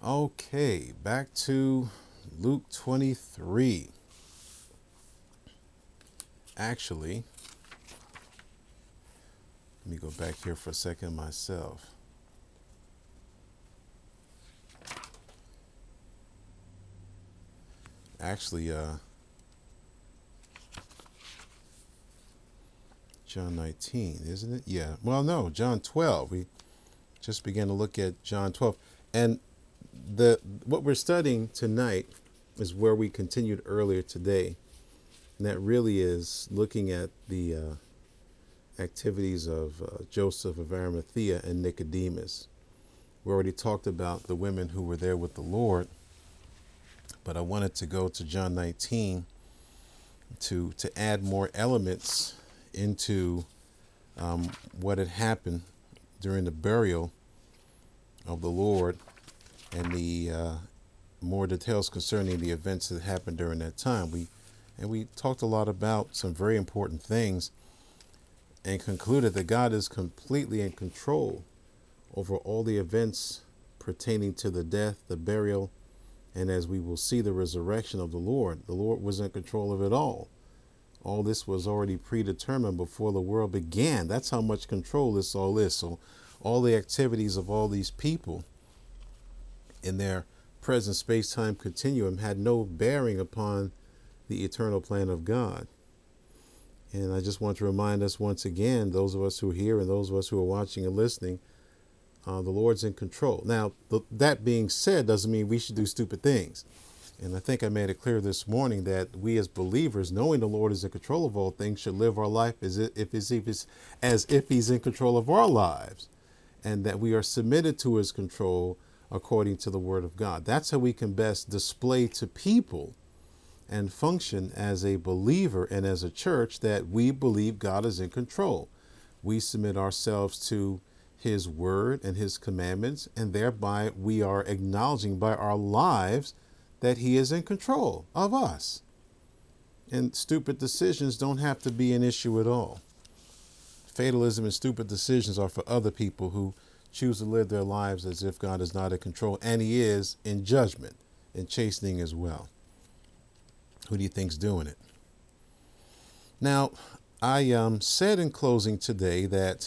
Okay, back to Luke 23. Actually, let me go back here for a second myself. Actually, John 19, isn't it? Yeah. Well, no, John 12. We just began to look at John 12. And the what we're studying tonight is where we continued earlier today. And that really is looking at the activities of Joseph of Arimathea and Nicodemus. We already talked about the women who were there with the Lord, but I wanted to go to John 19 to add more elements into what had happened during the burial of the Lord and the more details concerning the events that happened during that time. We talked a lot about some very important things and concluded that God is completely in control over all the events pertaining to the death, the burial, and as we will see, the resurrection of the Lord. The Lord was in control of it all. All this was already predetermined before the world began. That's how much control this all is. So all the activities of all these people in their present space-time continuum had no bearing upon the eternal plan of God. And I just want to remind us once again, those of us who are here and those of us who are watching and listening, the Lord's in control. Now, that being said, doesn't mean we should do stupid things. And I think I made it clear this morning that we as believers, knowing the Lord is in control of all things, should live our life as if he's in control of our lives, and that we are submitted to his control according to the word of God. That's how we can best display to people and function as a believer and as a church that we believe God is in control. We submit ourselves to his word and his commandments, and thereby we are acknowledging by our lives that he is in control of us. And stupid decisions don't have to be an issue at all. Fatalism and stupid decisions are for other people who choose to live their lives as if God is not in control, and he is in judgment and chastening as well. Who do you think's doing it? Now, I said in closing today that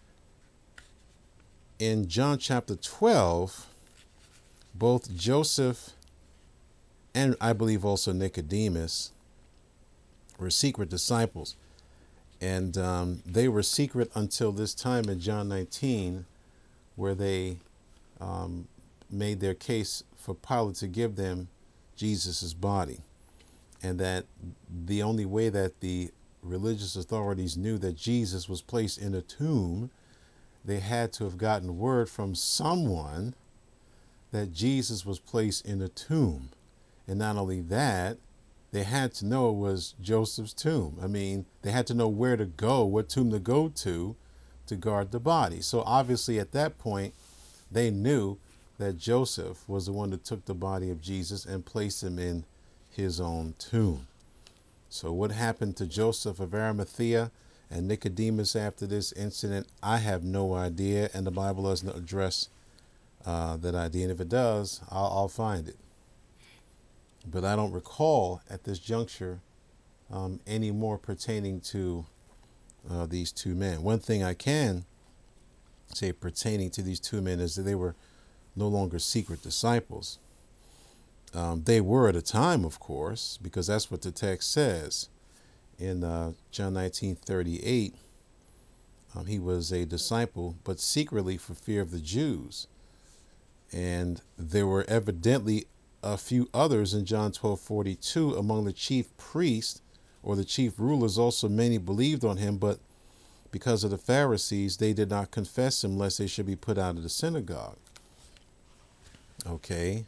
in John chapter 12, both Joseph and I believe also Nicodemus were secret disciples. And they were secret until this time in John 19, where they made their case for Pilate to give them Jesus's body. And that the only way that the religious authorities knew that Jesus was placed in a tomb, they had to have gotten word from someone that Jesus was placed in a tomb. And not only that, they had to know it was Joseph's tomb. I mean, they had to know where to go, what tomb to go to guard the body. So obviously at that point, they knew that Joseph was the one that took the body of Jesus and placed him in his own tomb. So what happened to Joseph of Arimathea and Nicodemus after this incident, I have no idea, and the Bible doesn't address that idea. And if it does, I'll find it. But I don't recall at this juncture any more pertaining to these two men. One thing I can say pertaining to these two men is that they were no longer secret disciples. They were at a time, of course, because that's what the text says. In John 19:38, he was a disciple, but secretly for fear of the Jews. And there were evidently a few others in John 12:42 among the chief priests or the chief rulers. Also many believed on him, but because of the Pharisees, they did not confess him lest they should be put out of the synagogue. Okay.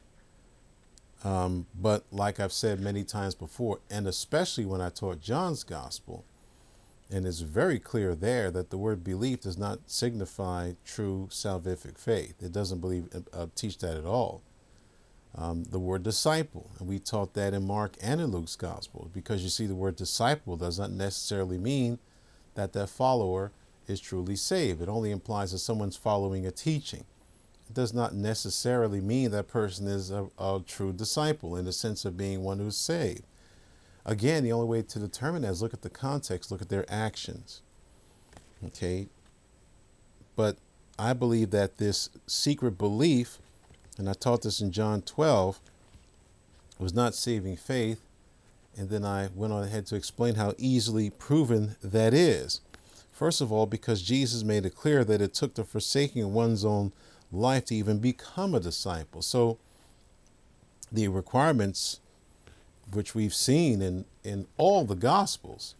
But like I've said many times before, and especially when I taught John's gospel, and it's very clear there that the word belief does not signify true salvific faith. It doesn't teach that at all. The word disciple, and we taught that in Mark and in Luke's gospel, because you see the word disciple does not necessarily mean that that follower is truly saved. It only implies that someone's following a teaching. does not necessarily mean that person is a true disciple in the sense of being one who's saved. Again, the only way to determine that is look at the context, look at their actions. Okay. But I believe that this secret belief, and I taught this in John 12, was not saving faith. And then I went on ahead to explain how easily proven that is. First of all, because Jesus made it clear that it took the forsaking of one's own life to even become a disciple. So the requirements, which we've seen in all the Gospels,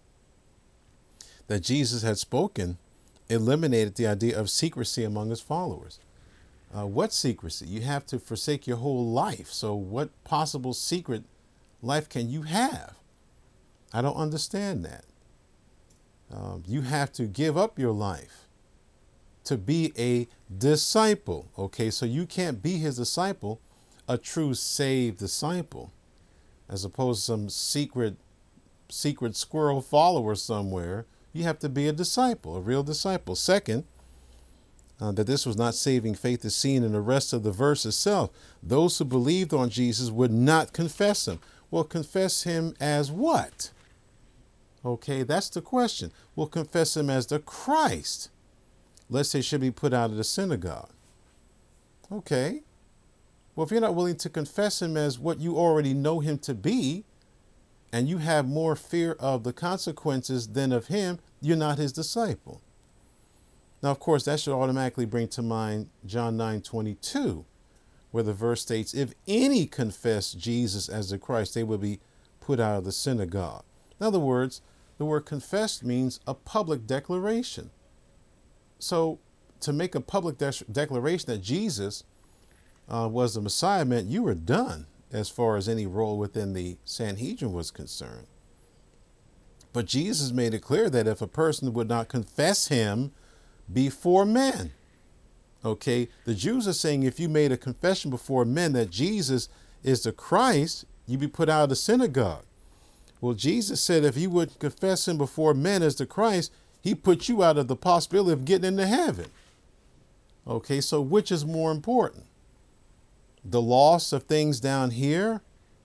that Jesus had spoken, eliminated the idea of secrecy among his followers. What secrecy? You have to forsake your whole life. So what possible secret life can you have? I don't understand that. You have to give up your life to be a disciple. Okay, so you can't be his disciple, a true saved disciple, as opposed to some secret squirrel follower somewhere. You have to be a disciple, a real disciple. Second, that this was not saving faith is seen in the rest of the verse itself. Those who believed on Jesus would not confess him. Well, confess him as what? Okay, that's the question. We'll confess him as the Christ, lest they should be put out of the synagogue. Okay. Well, if you're not willing to confess him as what you already know him to be, and you have more fear of the consequences than of him, you're not his disciple. Now, of course, that should automatically bring to mind John 9:22, where the verse states, if any confess Jesus as the Christ, they will be put out of the synagogue. In other words, the word confessed means a public declaration. So to make a public declaration that Jesus was the Messiah meant you were done as far as any role within the Sanhedrin was concerned. But Jesus made it clear that if a person would not confess him before men, okay, the Jews are saying if you made a confession before men that Jesus is the Christ, you'd be put out of the synagogue. Well, Jesus said if you would confess him before men as the Christ, he put you out of the possibility of getting into heaven. Okay, so which is more important? The loss of things down here?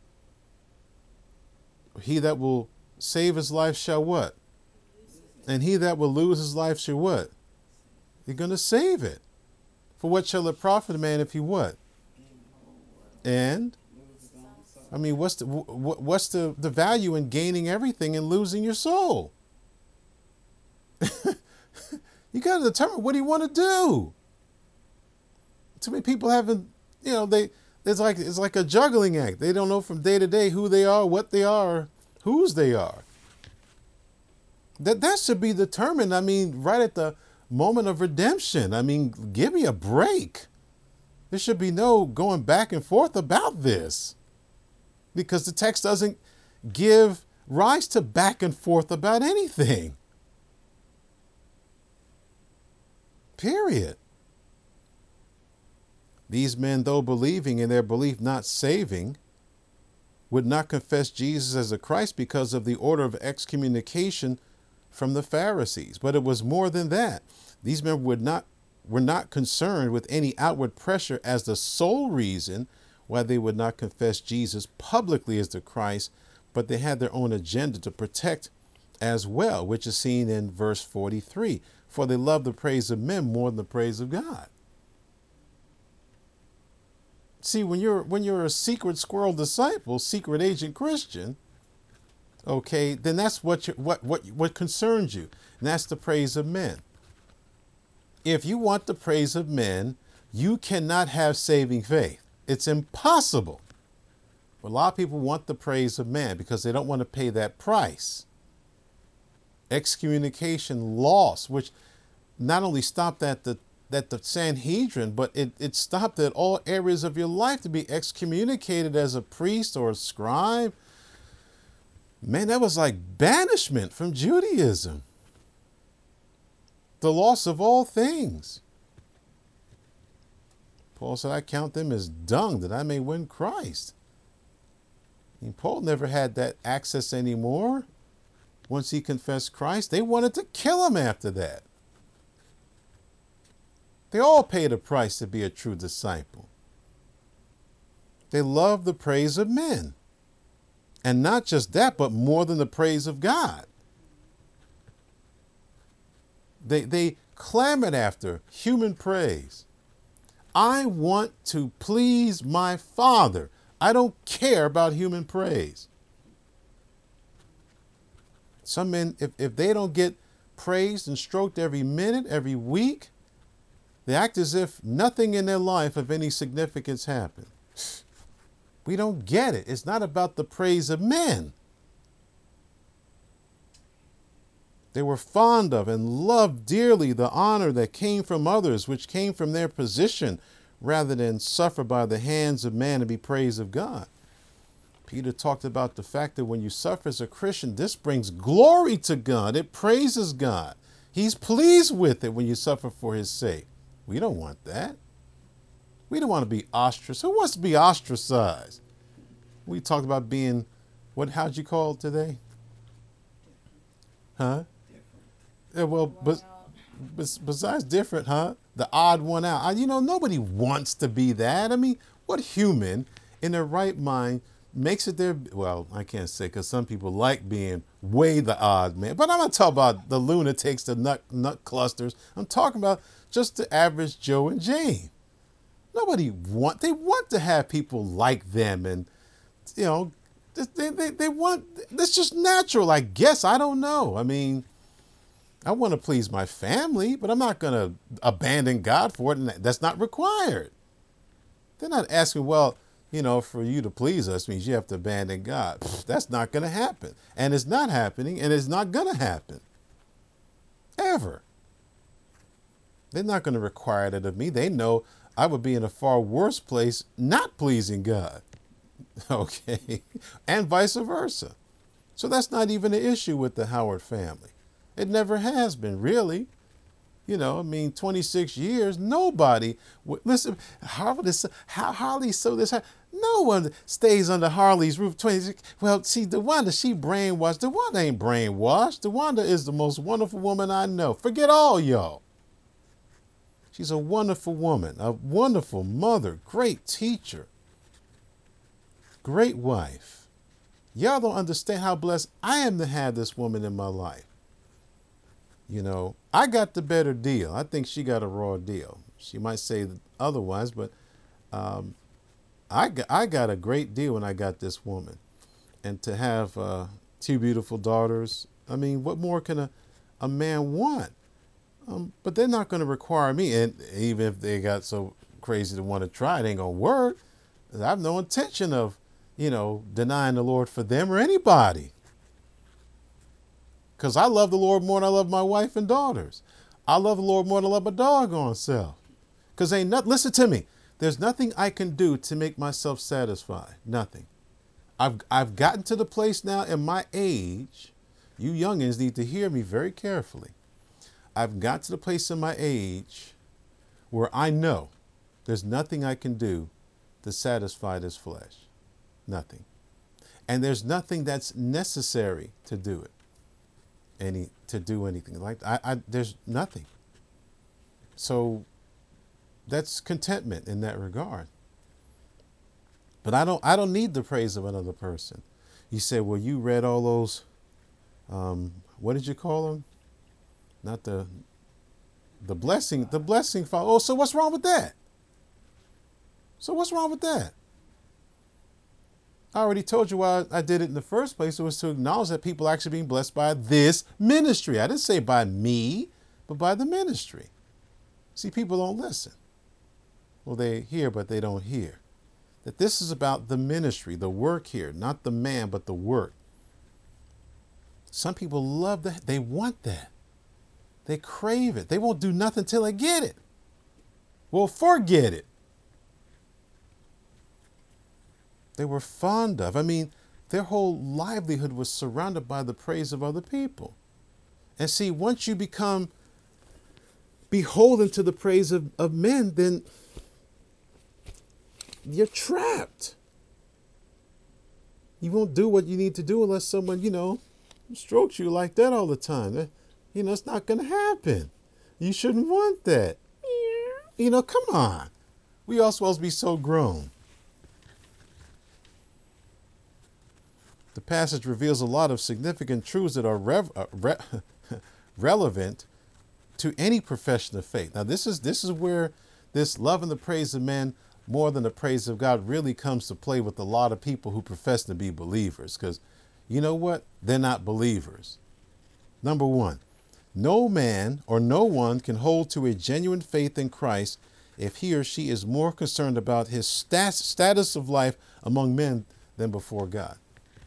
He that will save his life shall what? And he that will lose his life shall what? You're going to save it. For what shall it profit a man if he what? And? I mean, what's the value in gaining everything and losing your soul? You got to determine what do you want to do. Too many people haven't, it's like a juggling act. They don't know from day to day who they are, what they are, whose they are. That should be determined. I mean, right at the moment of redemption. I mean, give me a break. There should be no going back and forth about this, because the text doesn't give rise to back and forth about anything. Period. These men, though believing, in their belief not saving, would not confess Jesus as the Christ because of the order of excommunication from the Pharisees. But it was more than that. These men were not concerned with any outward pressure as the sole reason why they would not confess Jesus publicly as the Christ, but they had their own agenda to protect as well, which is seen in verse 43. For they love the praise of men more than the praise of God. See, when you're a secret squirrel disciple, secret agent Christian, okay, then that's what concerns you, and that's the praise of men. If you want the praise of men, you cannot have saving faith. It's impossible. But a lot of people want the praise of man because they don't want to pay that price. Excommunication loss, which not only stopped at the Sanhedrin, but it stopped at all areas of your life to be excommunicated as a priest or a scribe. Man, that was like banishment from Judaism. The loss of all things. Paul said, I count them as dung that I may win Christ. I mean, Paul never had that access anymore. Once he confessed Christ, they wanted to kill him after that. They all paid a price to be a true disciple. They love the praise of men. And not just that, but more than the praise of God. They clamored after human praise. I want to please my Father. I don't care about human praise. Some men, if they don't get praised and stroked every minute, every week, they act as if nothing in their life of any significance happened. We don't get it. It's not about the praise of men. They were fond of and loved dearly the honor that came from others, which came from their position, rather than suffer by the hands of man and be praised of God. Peter talked about the fact that when you suffer as a Christian, this brings glory to God. It praises God. He's pleased with it when you suffer for his sake. We don't want that. We don't want to be ostracized. Who wants to be ostracized? We talked about being, how'd you call it today? Huh? Yeah, well, but besides different, huh? The odd one out. Nobody wants to be that. I mean, what human in their right mind makes it their, well, I can't say, because some people like being way the odd man. But I'm not talking about the lunatics, the nut clusters. I'm talking about just the average Joe and Jane. They want to have people like them, and they want, that's just natural, I guess. I don't know. I mean, I want to please my family, but I'm not going to abandon God for it, and that's not required. They're not asking, well, for you to please us means you have to abandon God. That's not going to happen. And it's not happening, and it's not going to happen. Ever. They're not going to require that of me. They know I would be in a far worse place not pleasing God. Okay. And vice versa. So that's not even an issue with the Howard family. It never has been, really. 26 years, nobody, listen, Harley so this, no one stays under Harley's roof 26. Well, see, DeWanda, she brainwashed. DeWanda ain't brainwashed. DeWanda is the most wonderful woman I know. Forget all y'all. She's a wonderful woman, a wonderful mother, great teacher, great wife. Y'all don't understand how blessed I am to have this woman in my life. I got the better deal. I think she got a raw deal. She might say otherwise, but I got a great deal when I got this woman. And to have two beautiful daughters, I mean, what more can a man want? But they're not going to require me. And even if they got so crazy to want to try, it ain't going to work. I have no intention of, denying the Lord for them or anybody. Because I love the Lord more than I love my wife and daughters. I love the Lord more than I love my doggone self. Because listen to me. There's nothing I can do to make myself satisfied. Nothing. I've gotten to the place now in my age. You youngins need to hear me very carefully. I've got to the place in my age where I know there's nothing I can do to satisfy this flesh. Nothing. And there's nothing that's necessary to do it. To do anything like there's nothing. So that's contentment in that regard. But I don't need the praise of another person. You say, well, you read all those, what did you call them? Not the blessing file. Oh, so what's wrong with that? I already told you why I did it in the first place. It was to acknowledge that people are actually being blessed by this ministry. I didn't say by me, but by the ministry. See, people don't listen. Well, they hear, but they don't hear. That this is about the ministry, the work here, not the man, but the work. Some people love that. They want that. They crave it. They won't do nothing till they get it. Well, forget it. They were fond of. I mean, their whole livelihood was surrounded by the praise of other people. And see, once you become beholden to the praise of men, then you're trapped. You won't do what you need to do unless someone, strokes you like that all the time. It's not going to happen. You shouldn't want that. Come on. We all supposed to be so grown. The passage reveals a lot of significant truths that are relevant to any profession of faith. Now, this is where this love and the praise of men more than the praise of God really comes to play with a lot of people who profess to be believers. Because you know what? They're not believers. Number one, no man or no one can hold to a genuine faith in Christ if he or she is more concerned about his status of life among men than before God.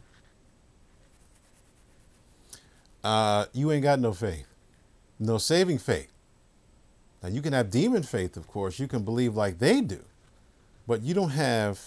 You ain't got no faith, no saving faith. Now, you can have demon faith, of course. You can believe like they do, but you don't have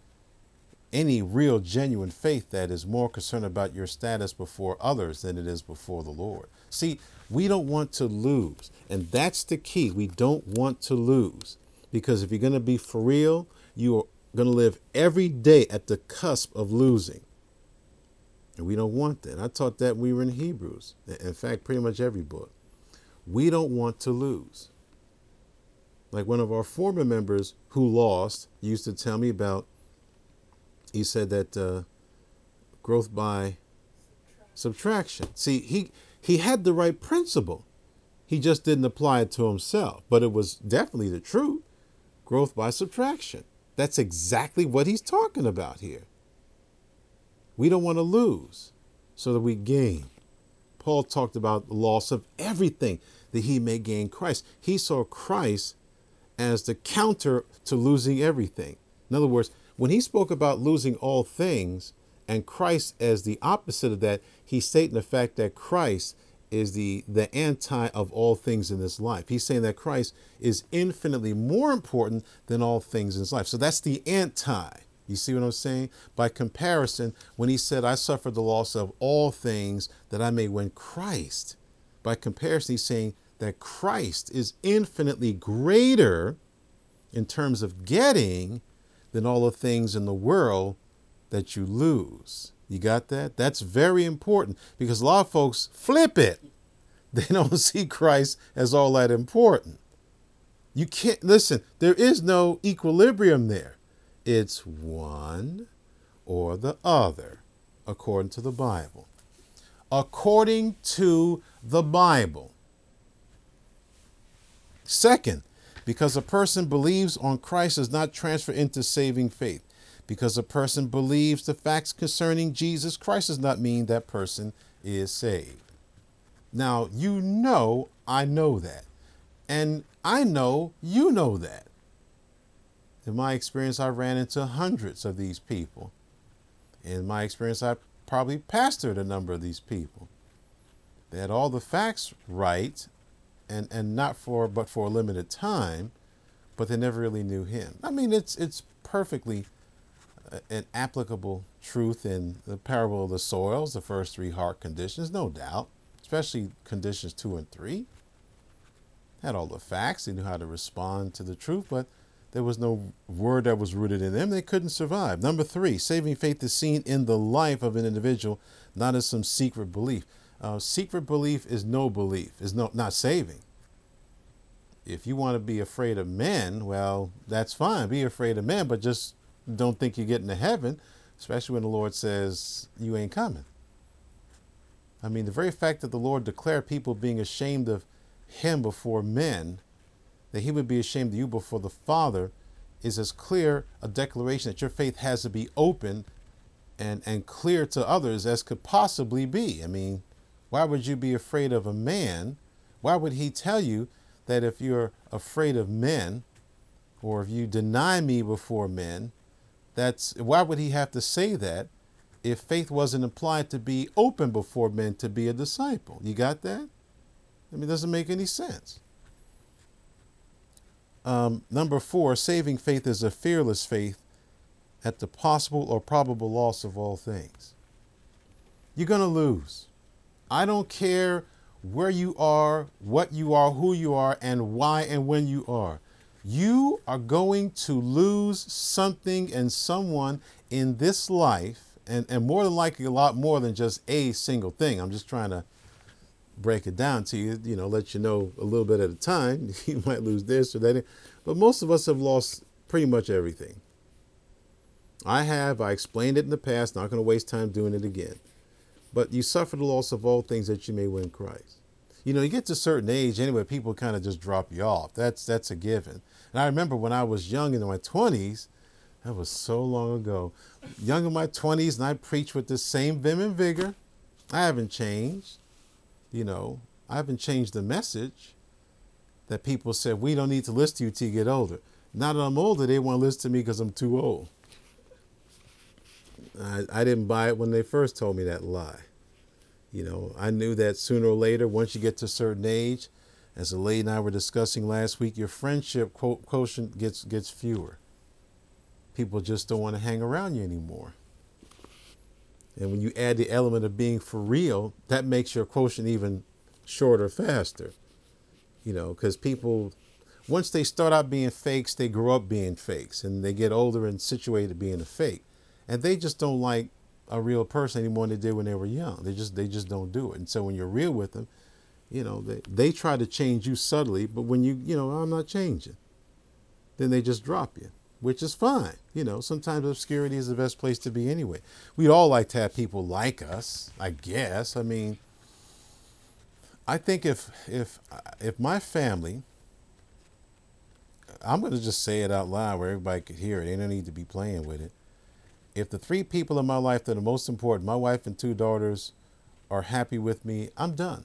any real genuine faith that is more concerned about your status before others than it is before the Lord. See, we don't want to lose. And that's the key. We don't want to lose, because if you're going to be for real, you are going to live every day at the cusp of losing. And we don't want that. I taught that when we were in Hebrews. In fact, pretty much every book. We don't want to lose. Like one of our former members who lost used to tell me about, he said that growth by subtraction. See, he had the right principle. He just didn't apply it to himself. But it was definitely the truth. Growth by subtraction. That's exactly what he's talking about here. We don't want to lose so that we gain. Paul talked about the loss of everything that he may gain Christ. He saw Christ as the counter to losing everything. In other words, when he spoke about losing all things and Christ as the opposite of that, he's stating the fact that Christ is the anti of all things in this life. He's saying that Christ is infinitely more important than all things in his life. So that's the anti. You see what I'm saying? By comparison, when he said, I suffered the loss of all things that I may win Christ. By comparison, he's saying that Christ is infinitely greater in terms of getting than all the things in the world that you lose. You got that? That's very important, because a lot of folks flip it. They don't see Christ as all that important. You can't, listen, there is no equilibrium there. It's one or the other, according to the Bible. According to the Bible. Second, because a person believes on Christ does not transfer into saving faith. Because a person believes the facts concerning Jesus Christ does not mean that person is saved. Now, I know that. And I know you know that. In my experience, I ran into hundreds of these people. In my experience, I probably pastored a number of these people. They had all the facts right, and not for a limited time, but they never really knew him. I mean, it's perfectly an applicable truth in the parable of the soils, the first three heart conditions, no doubt, especially conditions 2 and 3. Had all the facts, they knew how to respond to the truth, but there was no word that was rooted in them. They couldn't survive. Number 3, saving faith is seen in the life of an individual, not as some secret belief. Secret belief is no belief, is not saving. If you want to be afraid of men, well, that's fine. Be afraid of men, but just don't think you're getting to heaven, especially when the Lord says you ain't coming. I mean, the very fact that the Lord declared people being ashamed of him before men, that he would be ashamed of you before the Father, is as clear a declaration that your faith has to be open and clear to others as could possibly be. I mean, why would you be afraid of a man? Why would he tell you that if you're afraid of men, or if you deny me before men, why would he have to say that if faith wasn't implied to be open before men to be a disciple? You got that? I mean, it doesn't make any sense. Number 4, saving faith is a fearless faith at the possible or probable loss of all things. You're going to lose. I don't care where you are, what you are, who you are, and why and when you are. You are going to lose something and someone in this life, and more than likely a lot more than just a single thing. I'm just trying to break it down to you, let you know a little bit at a time. You might lose this or that. But most of us have lost pretty much everything. I have. I explained it in the past. Not going to waste time doing it again. But you suffer the loss of all things that you may win Christ. You get to a certain age anyway, people kind of just drop you off. That's a given. And I remember when I was young in my 20s, that was so long ago, young in my 20s, and I preached with the same vim and vigor. I haven't changed. I haven't changed the message that people said, we don't need to listen to you till you get older. Now that I'm older, they want to listen to me because I'm too old. I didn't buy it when they first told me that lie. I knew that sooner or later, once you get to a certain age, as the lady and I were discussing last week, your friendship quotient gets fewer. People just don't want to hang around you anymore. And when you add the element of being for real, that makes your quotient even shorter, faster. Because people, once they start out being fakes, they grow up being fakes, and they get older and situated being a fake. And they just don't like a real person anymore than they did when they were young. They just don't do it. And so when you're real with them, they try to change you subtly, but when I'm not changing, then they just drop you, which is fine. Sometimes obscurity is the best place to be anyway. We'd all like to have people like us, I guess. I mean, I think if my family, I'm going to just say it out loud where everybody could hear it. They don't need to be playing with it. If the three people in my life that are most important, my wife and two daughters, are happy with me, I'm done.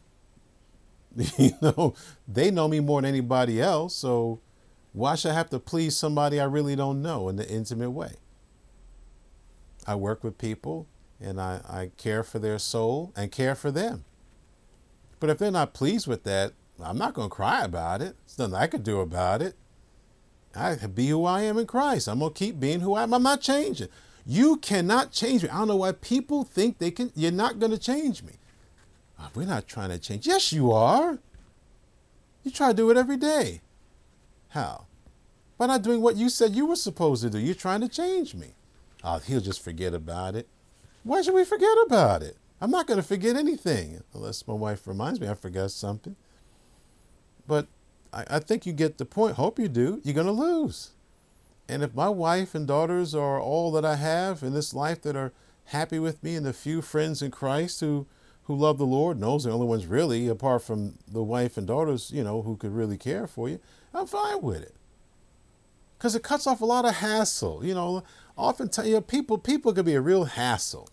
They know me more than anybody else, so why should I have to please somebody I really don't know in the intimate way? I work with people, and I care for their soul and care for them. But if they're not pleased with that, I'm not going to cry about it. There's nothing I could do about it. I be who I am in Christ. I'm going to keep being who I am. I'm not changing. You cannot change me. I don't know why people think they can. You're not going to change me. We're not trying to change. Yes, you are. You try to do it every day. How? By not doing what you said you were supposed to do. You're trying to change me. Oh, he'll just forget about it. Why should we forget about it? I'm not going to forget anything unless my wife reminds me I forgot something. But I think you get the point. Hope you do. You're going to lose. And if my wife and daughters are all that I have in this life that are happy with me, and the few friends in Christ who love the Lord, and those are the only ones really, apart from the wife and daughters, who could really care for you, I'm fine with it. Because it cuts off a lot of hassle. Often people could be a real hassle.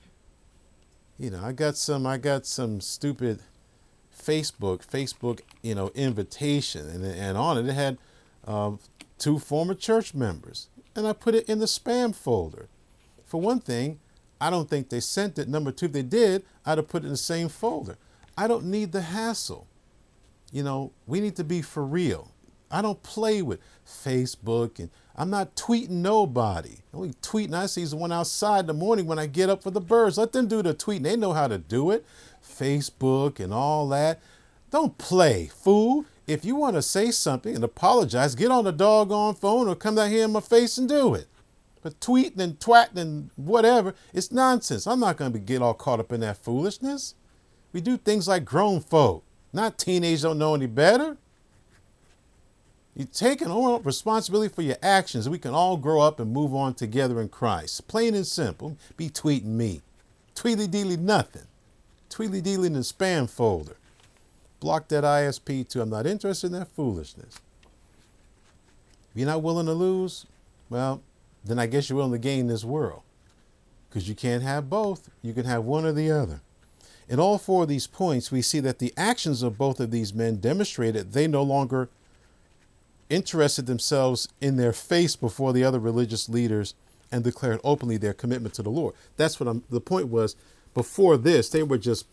I got some stupid Facebook, invitation, and on it had two former church members, and I put it in the spam folder. For one thing, I don't think they sent it. Number two, if they did, I'd have put it in the same folder. I don't need the hassle. We need to be for real. I don't play with Facebook, and I'm not tweeting nobody. The only tweeting I see is the one outside in the morning when I get up for the birds. Let them do the tweeting. They know how to do it. Facebook and all that. Don't play, fool. If you want to say something and apologize, get on the doggone phone or come down here in my face and do it. But tweeting and twatting and whatever, it's nonsense. I'm not going to get all caught up in that foolishness. We do things like grown folk, not teenagers don't know any better. You're taking on responsibility for your actions. We can all grow up and move on together in Christ. Plain and simple. Be tweeting me. Tweely-deely nothing. Tweely-deely in the spam folder. Block that ISP too. I'm not interested in that foolishness. If you're not willing to lose, well, then I guess you're willing to gain this world. Because you can't have both. You can have one or the other. In all four of these points, we see that the actions of both of these men demonstrated they no longer interested themselves in their face before the other religious leaders and declared openly their commitment to the Lord. That's what the point was. Before this, they were just,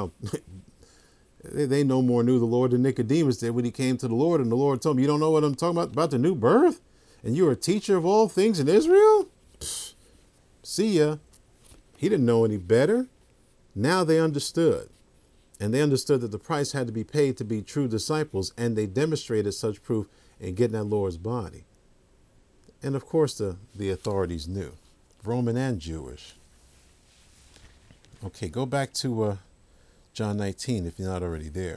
they no more knew the Lord than Nicodemus did when he came to the Lord, and the Lord told him, you don't know what I'm talking about the new birth? And you're a teacher of all things in Israel? Pfft, see ya. He didn't know any better. Now they understood. And they understood that the price had to be paid to be true disciples, and they demonstrated such proof in getting that Lord's body. And of course, the authorities knew, Roman and Jewish. Okay, go back to John 19, if you're not already there.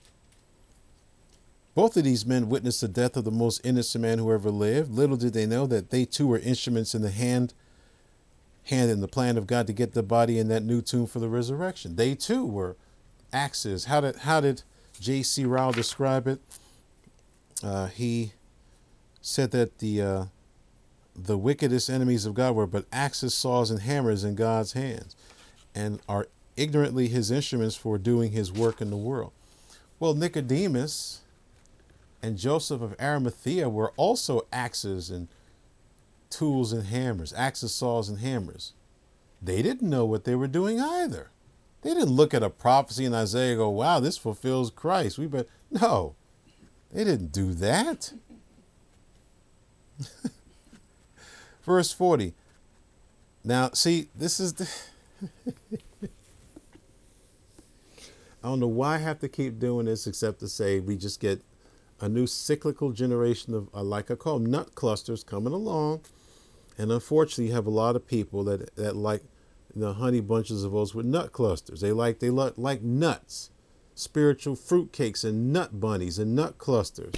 Both of these men witnessed the death of the most innocent man who ever lived. Little did they know that they too were instruments in the hand in the plan of God to get the body in that new tomb for the resurrection. They too were axes. How did J.C. Ryle describe it? He said that the wickedest enemies of God were but axes, saws, and hammers in God's hands, and are ignorantly his instruments for doing his work in the world. Well, Nicodemus and Joseph of Arimathea were also axes and tools and hammers, axes, saws, and hammers. They didn't know what they were doing either. They didn't look at a prophecy in Isaiah and go, wow, this fulfills Christ. No, they didn't do that. Verse 40. Now, see, this is I don't know why I have to keep doing this except to say we just get a new cyclical generation of, like I call them, nut clusters coming along. And unfortunately, you have a lot of people that like honey bunches of oats with nut clusters. They like nuts, spiritual fruitcakes and nut bunnies and nut clusters.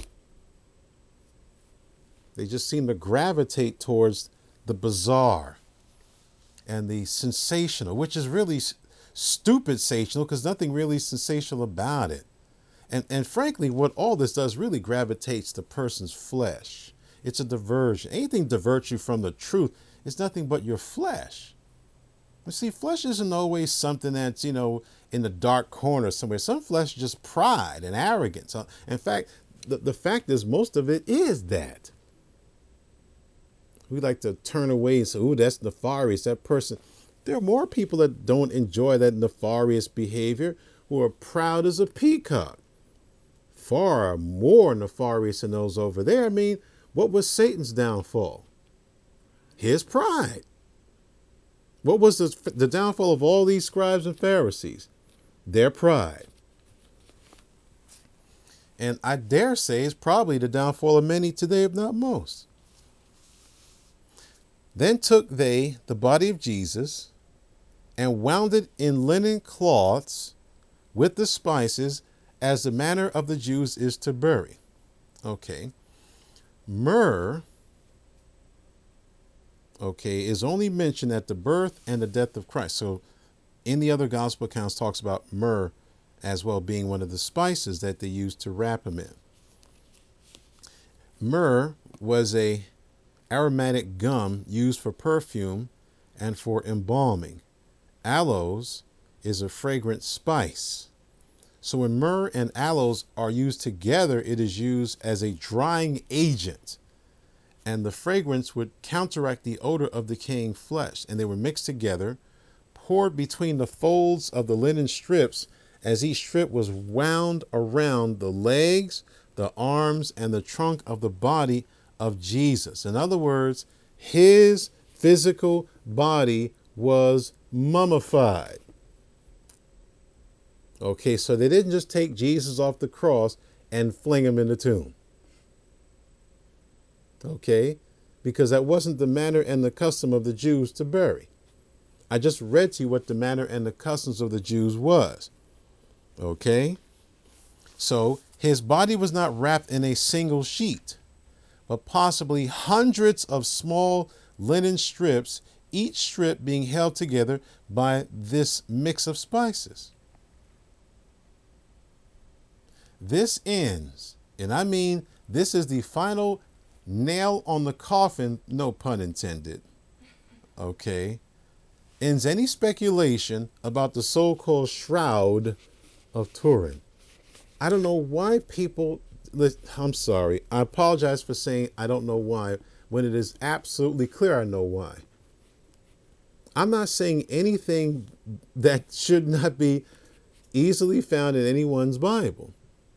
They just seem to gravitate towards the bizarre and the sensational, which is really stupid sensational because nothing really sensational about it. And frankly, what all this does really gravitates the person's flesh. It's a diversion. Anything diverts you from the truth is nothing but your flesh. You see, flesh isn't always something that's, in the dark corner somewhere. Some flesh is just pride and arrogance. In fact, the fact is most of it is that. We like to turn away and say, ooh, that's nefarious, that person. There are more people that don't enjoy that nefarious behavior who are proud as a peacock. Far more nefarious than those over there. I mean, what was Satan's downfall? His pride. What was the downfall of all these scribes and Pharisees? Their pride. And I dare say it's probably the downfall of many today, if not most. Then took they the body of Jesus and wound it in linen cloths with the spices, as the manner of the Jews is to bury. Okay. Myrrh, is only mentioned at the birth and the death of Christ. So in the other gospel accounts talks about myrrh as well being one of the spices that they used to wrap him in. Myrrh was a aromatic gum used for perfume and for embalming. Aloes is a fragrant spice. So when myrrh and aloes are used together, it is used as a drying agent. And the fragrance would counteract the odor of decaying flesh. And they were mixed together, poured between the folds of the linen strips, as each strip was wound around the legs, the arms, and the trunk of the body of Jesus. In other words, his physical body was mummified. Okay, so they didn't just take Jesus off the cross and fling him in the tomb. Okay, because that wasn't the manner and the custom of the Jews to bury. I just read to you what the manner and the customs of the Jews was. Okay, so his body was not wrapped in a single sheet, but possibly hundreds of small linen strips, each strip being held together by this mix of spices. This ends, and I mean, this is the final nail on the coffin, no pun intended, okay, ends any speculation about the so-called Shroud of Turin. I don't know why people, I'm sorry, I apologize for saying I don't know why, when it is absolutely clear I know why. I'm not saying anything that should not be easily found in anyone's Bible.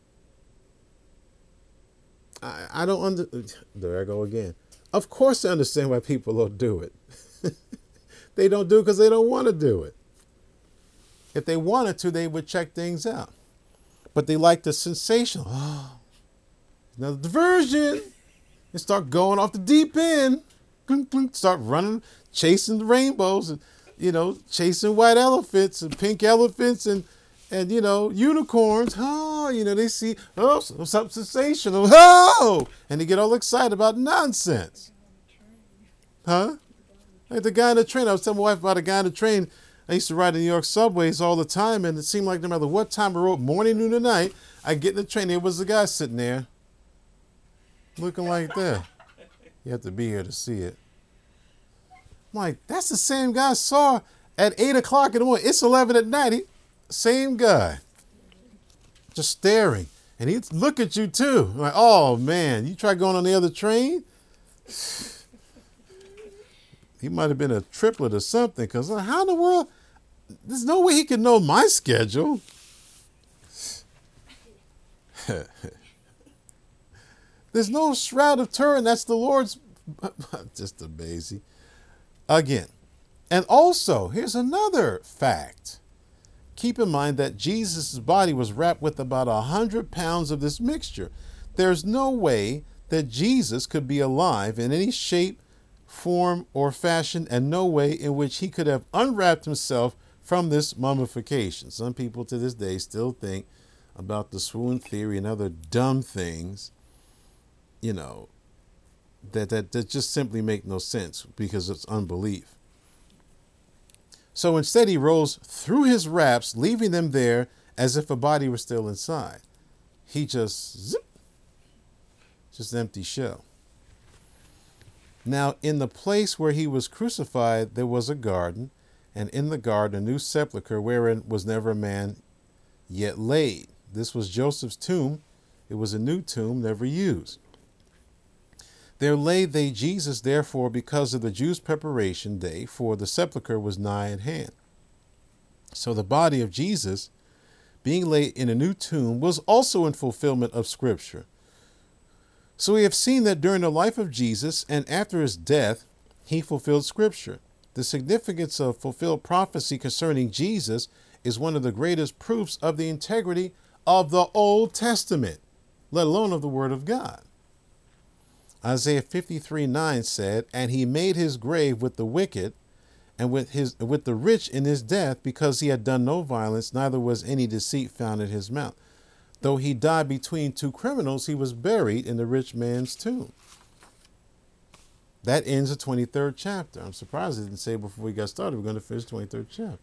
I don't there I go again. Of course I understand why people don't do it. They don't do it because they don't want to do it. If they wanted to, they would check things out. But they like the sensational. Oh, another diversion. And start going off the deep end. Start running, chasing the rainbows and, chasing white elephants and pink elephants and And, unicorns, oh, they see, oh, something sensational, oh, and they get all excited about nonsense. Huh? Like the guy in the train. I was telling my wife about a guy in the train. I used to ride the New York subways all the time, and it seemed like no matter what time I rode, morning, noon, or night, I get in the train, there was a guy sitting there looking like that. You have to be here to see it. I'm like, that's the same guy I saw at 8 o'clock in the morning. It's 11 at night. Same guy. Just staring. And he'd look at you too. I'm like, oh man, you try going on the other train? He might have been a triplet or something, because how in the world? There's no way he could know my schedule. There's no shroud of Turin. That's the Lord's. Just amazing. Again. And also, here's another fact. Keep in mind that Jesus' body was wrapped with about 100 pounds of this mixture. There's no way that Jesus could be alive in any shape, form, or fashion, and no way in which he could have unwrapped himself from this mummification. Some people to this day still think about the swoon theory and other dumb things, that just simply make no sense because it's unbelief. So instead he rose through his wraps, leaving them there as if a body were still inside. He just empty shell. Now in the place where he was crucified there was a garden, and in the garden a new sepulchre wherein was never a man yet laid. This was Joseph's tomb. It was a new tomb, never used. There laid they Jesus, therefore, because of the Jews' preparation day, for the sepulchre was nigh at hand. So the body of Jesus, being laid in a new tomb, was also in fulfillment of Scripture. So we have seen that during the life of Jesus and after his death, he fulfilled Scripture. The significance of fulfilled prophecy concerning Jesus is one of the greatest proofs of the integrity of the Old Testament, let alone of the Word of God. Isaiah 53:9 said, and he made his grave with the wicked and with the rich in his death, because he had done no violence, neither was any deceit found in his mouth. Though he died between two criminals, he was buried in the rich man's tomb. That ends the 23rd chapter. I'm surprised it didn't say before we got started we're going to finish the 23rd chapter.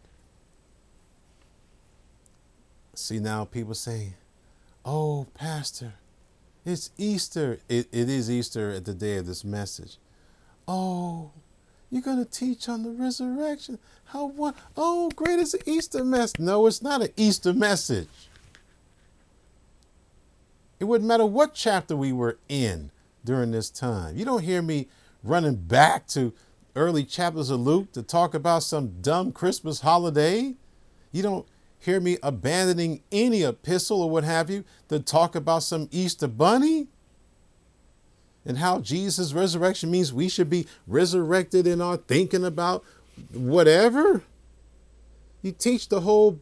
See, now people say, oh, Pastor, it's Easter. It is Easter at the day of this message. Oh, you're going to teach on the resurrection. Oh, great is the Easter message. No, it's not an Easter message. It wouldn't matter what chapter we were in during this time. You don't hear me running back to early chapters of Luke to talk about some dumb Christmas holiday. You don't hear me abandoning any epistle or what have you to talk about some Easter bunny and how Jesus' resurrection means we should be resurrected in our thinking about whatever. You teach the whole.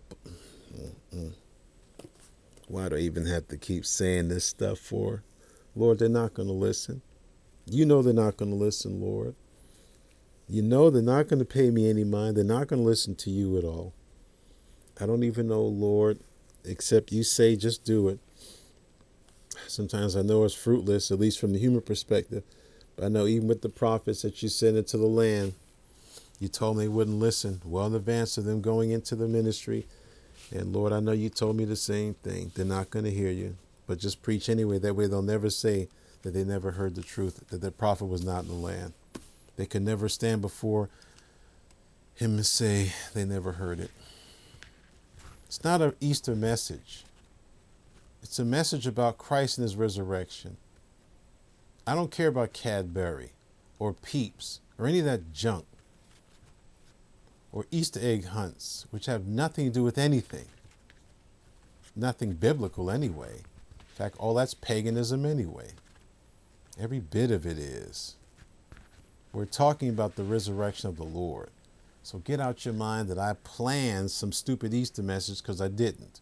Why do I even have to keep saying this stuff for? Lord, they're not going to listen. You know they're not going to listen, Lord. You know they're not going to pay me any mind. They're not going to listen to you at all. I don't even know, Lord, except you say just do it. Sometimes I know it's fruitless, at least from the human perspective. But I know even with the prophets that you sent into the land, you told me they wouldn't listen well in advance of them going into the ministry. And Lord, I know you told me the same thing. They're not going to hear you, but just preach anyway. That way they'll never say that they never heard the truth, that the prophet was not in the land. They could never stand before him and say they never heard it. It's not an Easter message. It's a message about Christ and his resurrection. I don't care about Cadbury or Peeps or any of that junk or Easter egg hunts, which have nothing to do with anything. Nothing biblical anyway. In fact, all that's paganism anyway. Every bit of it is. We're talking about the resurrection of the Lord. So get out your mind that I planned some stupid Easter message, because I didn't.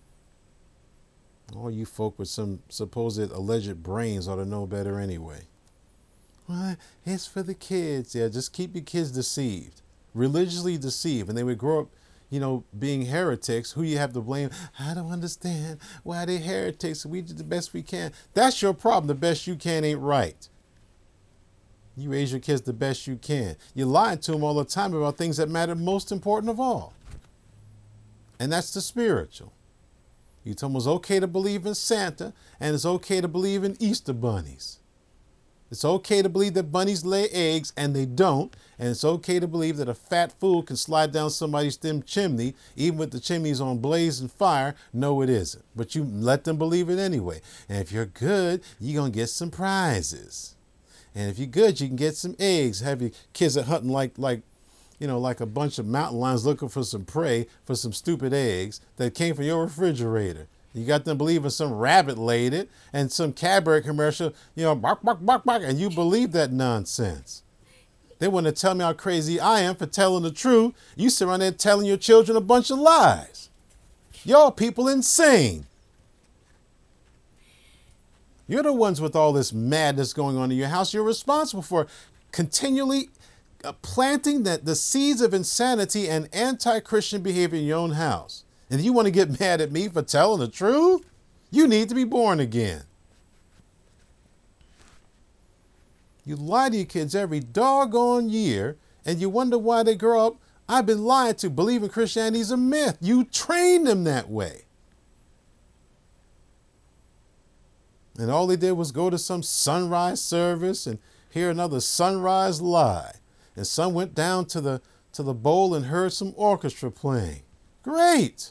All you folk with some supposed alleged brains ought to know better anyway. Well, it's for the kids. Yeah, just keep your kids deceived. Religiously deceived. And they would grow up, being heretics, who you have to blame? I don't understand why they heretics. We did the best we can. That's your problem. The best you can ain't right. You raise your kids the best you can. You're lying to them all the time about things that matter most important of all. And that's the spiritual. You told them it's okay to believe in Santa, and it's okay to believe in Easter bunnies. It's okay to believe that bunnies lay eggs, and they don't. And it's okay to believe that a fat fool can slide down somebody's dim chimney, even with the chimneys on blazing fire. No, it isn't. But you let them believe it anyway. And if you're good, you're going to get some prizes. And if you're good, you can get some eggs. Have your kids that hunting like a bunch of mountain lions looking for some prey for some stupid eggs that came from your refrigerator. You got them believing some rabbit laid it and some Cadbury commercial, bark, bark, bark, bark, and you believe that nonsense. They want to tell me how crazy I am for telling the truth. You sit around there telling your children a bunch of lies. Y'all people insane. You're the ones with all this madness going on in your house. You're responsible for continually planting the seeds of insanity and anti-Christian behavior in your own house. And you want to get mad at me for telling the truth? You need to be born again. You lie to your kids every doggone year, and you wonder why they grow up. I've been lied to. Believing Christianity is a myth. You train them that way. And all they did was go to some sunrise service and hear another sunrise lie. And some went down to the bowl and heard some orchestra playing. Great.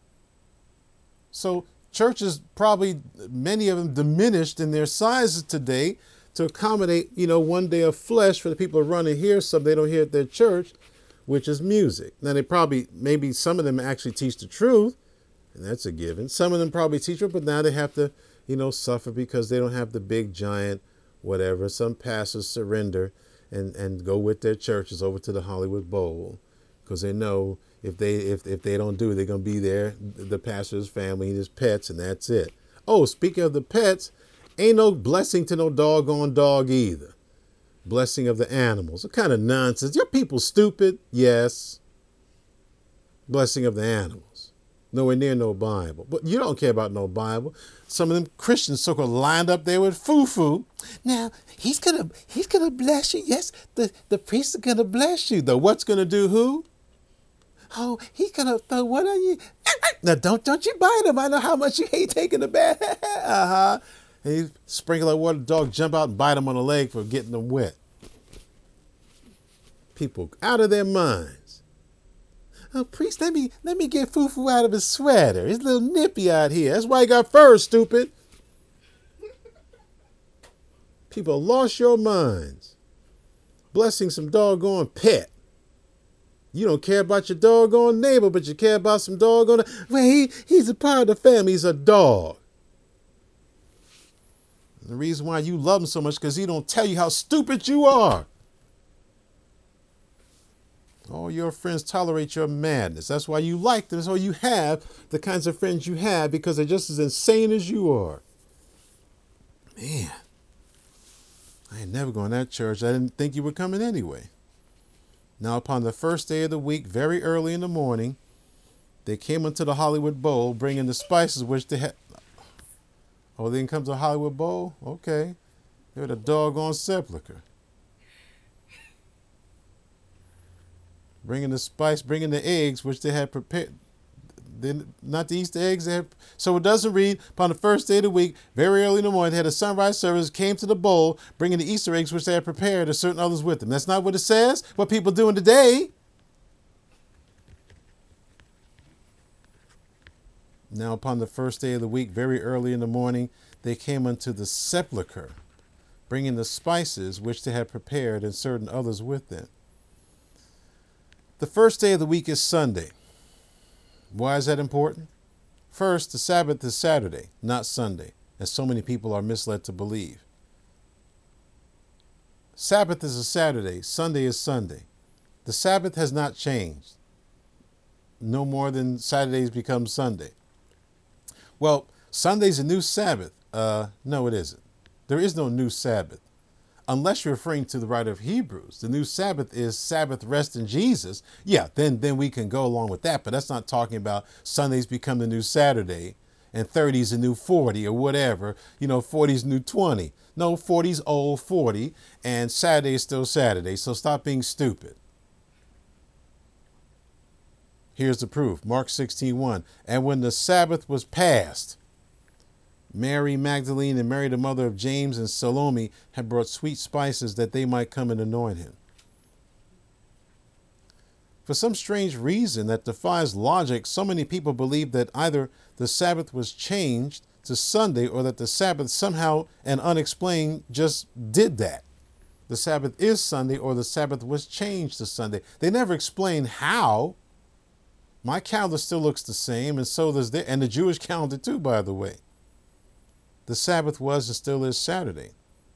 So churches, probably many of them diminished in their sizes today to accommodate, one day of flesh for the people who run and hear something they don't hear at their church, which is music. Now maybe some of them actually teach the truth, and that's a given. Some of them probably teach it, but now they have to, suffer because they don't have the big giant whatever. Some pastors surrender and go with their churches over to the Hollywood Bowl because they know if they don't do it, they're going to be there, the pastor's family and his pets, and that's it. Oh, speaking of the pets, ain't no blessing to no doggone dog either. Blessing of the animals. What kind of nonsense? Your people stupid? Yes. Blessing of the animals. Nowhere near no Bible. But you don't care about no Bible. Some of them Christians so-called lined up there with foo-foo. Now, he's gonna bless you. Yes, the priest is gonna bless you. Though what's gonna do who? Oh, he's gonna throw what on you? Now don't you bite him. I know how much you hate taking a bath. Uh-huh. And you sprinkle that water, the dog jump out and bite him on the leg for getting them wet. People out of their minds. Oh, priest, let me get foo-foo out of his sweater. It's a little nippy out here. That's why he got fur, stupid. People lost your minds. Blessing some doggone pet. You don't care about your doggone neighbor, but you care about some doggone... Well, he's a part of the family. He's a dog. And the reason why you love him so much is because he don't tell you how stupid you are. All your friends tolerate your madness. That's why you like them. That's why you have the kinds of friends you have, because they're just as insane as you are. Man, I ain't never going to that church. I didn't think you were coming anyway. Now, upon the first day of the week, very early in the morning, they came into the Hollywood Bowl, bringing the spices which they had. Oh, they didn't come to the Hollywood Bowl? Okay. They were the doggone sepulcher. Bringing the spice, bringing the eggs, which they had prepared. Not the Easter eggs. So it doesn't read, upon the first day of the week, very early in the morning, they had a sunrise service, came to the bowl, bringing the Easter eggs, which they had prepared, and certain others with them. That's not what it says. What people are doing today. Now, upon the first day of the week, very early in the morning, they came unto the sepulchre, bringing the spices, which they had prepared, and certain others with them. The first day of the week is Sunday. Why is that important? First, the Sabbath is Saturday, not Sunday, as so many people are misled to believe. Sabbath is a Saturday, Sunday is Sunday. The Sabbath has not changed. No more than Saturdays become Sunday. Well, Sunday's a new Sabbath. No, it isn't. There is no new Sabbath. unless you're referring to the writer of Hebrews. The new Sabbath is Sabbath rest in Jesus. Yeah, then we can go along with that. But that's not talking about Sundays become the new Saturday and 30's the new 40 or whatever. 40's new 20. No, 40's old 40 and Saturday is still Saturday. So stop being stupid. Here's the proof. Mark 16:1. And when the Sabbath was past, Mary Magdalene and Mary, the mother of James, and Salome had brought sweet spices that they might come and anoint him. For some strange reason that defies logic, so many people believe that either the Sabbath was changed to Sunday or that the Sabbath somehow and unexplained just did that. The Sabbath is Sunday or the Sabbath was changed to Sunday. They never explain how. My calendar still looks the same, and so does and the Jewish calendar too, by the way. The Sabbath was and still is Saturday.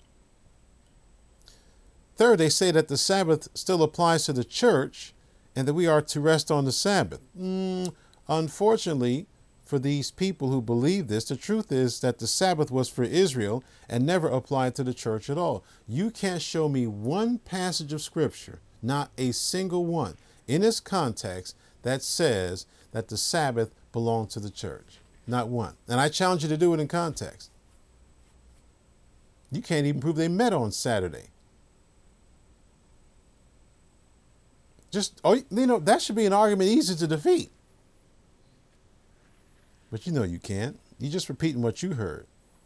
Third, they say that the Sabbath still applies to the church and that we are to rest on the Sabbath. Unfortunately, for these people who believe this, the truth is that the Sabbath was for Israel and never applied to the church at all. You can't show me one passage of Scripture, not a single one, in this context that says that the Sabbath belonged to the church. Not one. And I challenge you to do it in context. You can't even prove they met on Saturday. That should be an argument easy to defeat. But you can't. You're just repeating what you heard.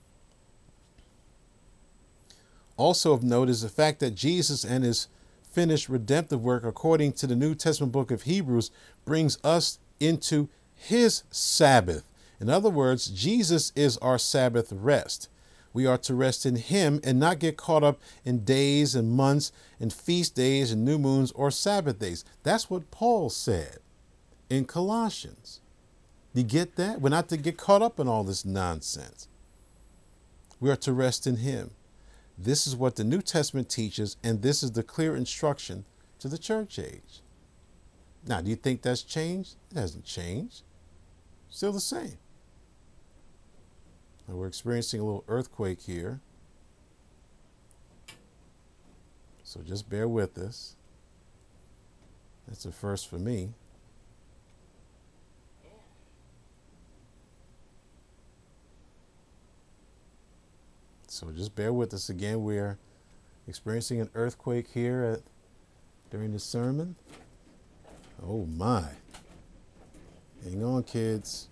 Also of note is the fact that Jesus and his finished redemptive work, according to the New Testament book of Hebrews, brings us into his Sabbath. In other words, Jesus is our Sabbath rest. We are to rest in him and not get caught up in days and months and feast days and new moons or Sabbath days. That's what Paul said in Colossians. You get that? We're not to get caught up in all this nonsense. We are to rest in him. This is what the New Testament teaches, and this is the clear instruction to the church age. Now, do you think that's changed? It hasn't changed. Still the same. Now, we're experiencing a little earthquake here. So just bear with us. That's a first for me. So just bear with us again. We're experiencing an earthquake here during the sermon. Oh my. Hang on, kids.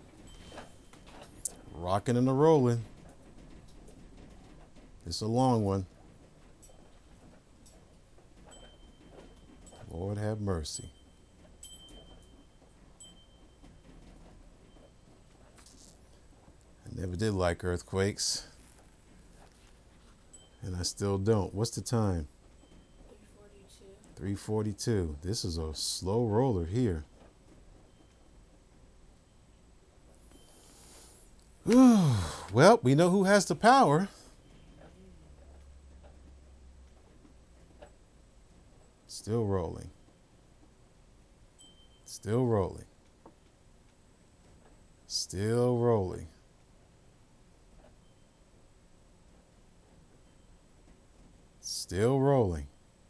Rocking and a rolling. It's a long one. Lord have mercy. I never did like earthquakes. And I still don't. What's the time? 3:42. This is a slow roller here. Well, we know who has the power. Still rolling. Still rolling. Still rolling. Still rolling.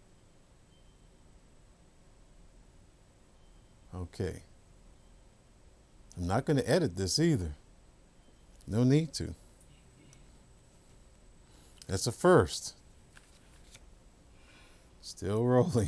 Okay. I'm not going to edit this either. No need to. That's a first. Still rolling.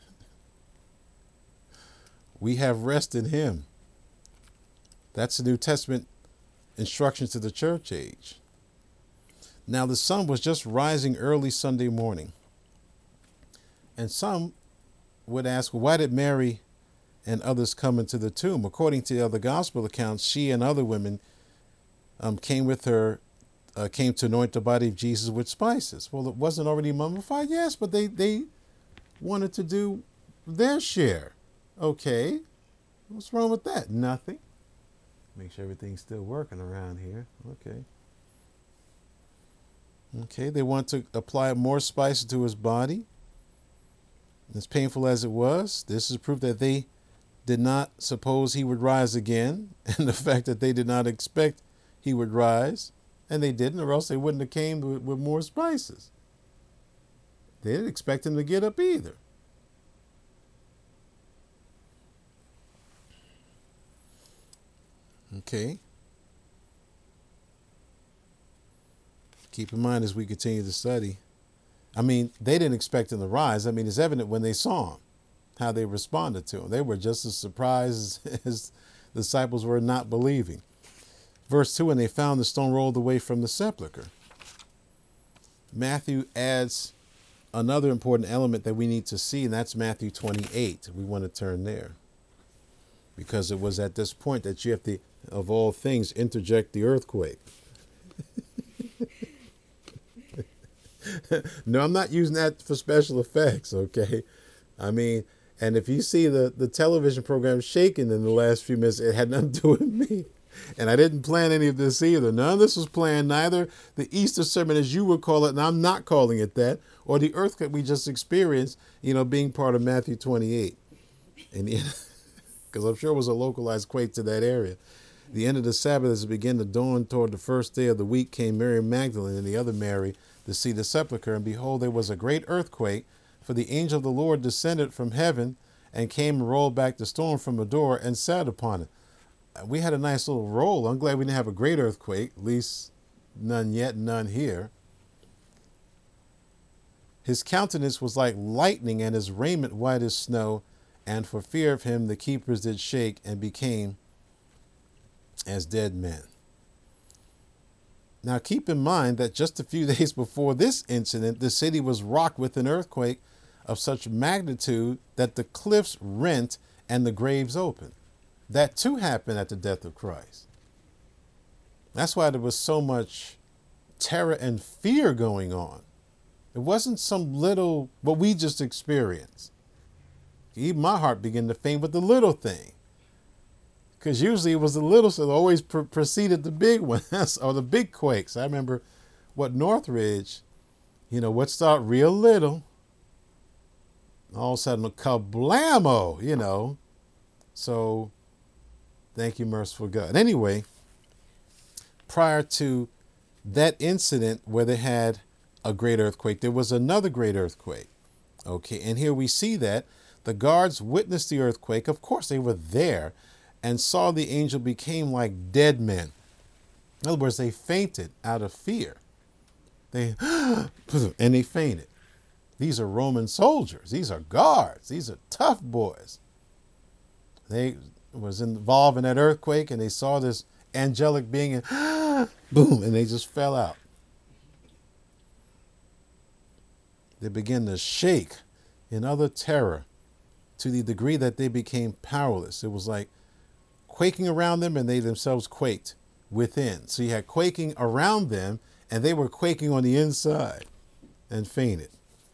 We have rest in him. That's the New Testament instructions to the church age. Now, the sun was just rising early Sunday morning. And some would ask, well, why did Mary and others come into the tomb? According to the other gospel accounts, she and other women came to anoint the body of Jesus with spices. Well, it wasn't already mummified? Yes, but they wanted to do their share. Okay. What's wrong with that? Nothing. Make sure everything's still working around here. Okay. Okay, they want to apply more spices to his body. As painful as it was, this is proof that they did not suppose he would rise again, and the fact that they did not expect he would rise, and they didn't, or else they wouldn't have came with more spices. They didn't expect him to get up either. Okay. Keep in mind as we continue to study. I mean, they didn't expect him to rise. I mean, it's evident when they saw him, how they responded to him. They were just as surprised as the disciples were not believing. Verse 2, and they found the stone rolled away from the sepulchre. Matthew adds another important element that we need to see, and that's Matthew 28. We want to turn there. Because it was at this point that you have to, of all things, interject the earthquake. No, I'm not using that for special effects, okay? I mean, and if you see the television program shaking in the last few minutes, it had nothing to do with me. And I didn't plan any of this either. None of this was planned, neither the Easter sermon, as you would call it, and I'm not calling it that, or the earthquake we just experienced, being part of Matthew 28. And because I'm sure it was a localized quake to that area. The end of the Sabbath, as it began to dawn toward the first day of the week, came Mary Magdalene and the other Mary to see the sepulchre. And behold, there was a great earthquake, for the angel of the Lord descended from heaven and came and rolled back the stone from the door and sat upon it. We had a nice little roll. I'm glad we didn't have a great earthquake, at least none yet, none here. His countenance was like lightning, and his raiment white as snow. And for fear of him, the keepers did shake and became as dead men. Now keep in mind that just a few days before this incident, the city was rocked with an earthquake of such magnitude that the cliffs rent and the graves opened. That too happened at the death of Christ. That's why there was so much terror and fear going on. It wasn't some little, what we just experienced. Even my heart began to faint with the little thing. Because usually it was the little, so it always preceded the big one, or the big quakes. I remember what Northridge, would start real little. All of a sudden, a kablamo, So, thank you, merciful God. Anyway, prior to that incident where they had a great earthquake, there was another great earthquake. Okay, and here we see that the guards witnessed the earthquake. Of course, they were there and saw the angel became like dead men. In other words, they fainted out of fear. And they fainted. These are Roman soldiers. These are guards. These are tough boys. They was involved in that earthquake, and they saw this angelic being, and boom, and they just fell out. They began to shake in utter terror to the degree that they became powerless. It was like quaking around them, and they themselves quaked within. So you had quaking around them, and they were quaking on the inside and fainted.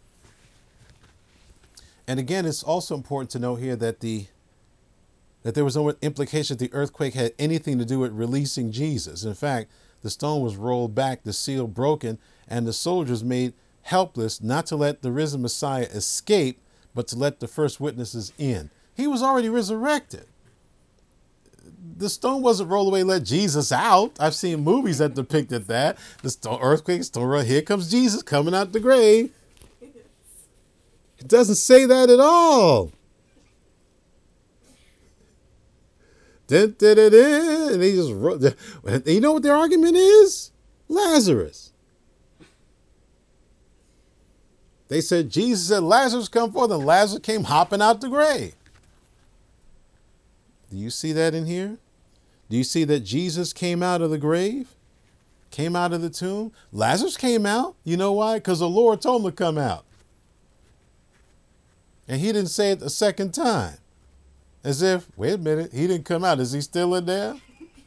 And again, it's also important to note here that there was no implication that the earthquake had anything to do with releasing Jesus. In fact, the stone was rolled back, the seal broken, and the soldiers made helpless, not to let the risen Messiah escape, but to let the first witnesses in. He was already resurrected. The stone wasn't rolled away, let Jesus out. I've seen movies that depicted that. The stone, earthquake, stone, here comes Jesus coming out the grave. It doesn't say that at all. And he just wrote. You know what their argument is? Lazarus. They said Jesus said Lazarus come forth, and Lazarus came hopping out the grave. Do you see that in here? Do you see that Jesus came out of the grave? Came out of the tomb? Lazarus came out. You know why? Because the Lord told him to come out. And he didn't say it a second time. As if, wait a minute, he didn't come out. Is he still in there?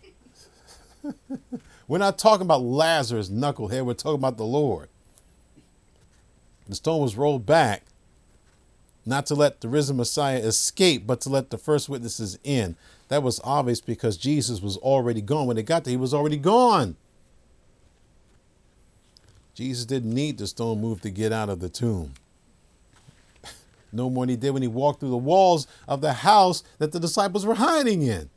We're not talking about Lazarus, knucklehead. We're talking about the Lord. The stone was rolled back, not to let the risen Messiah escape, but to let the first witnesses in. That was obvious because Jesus was already gone. When they got there, he was already gone. Jesus didn't need the stone moved to get out of the tomb. No more than he did when he walked through the walls of the house that the disciples were hiding in.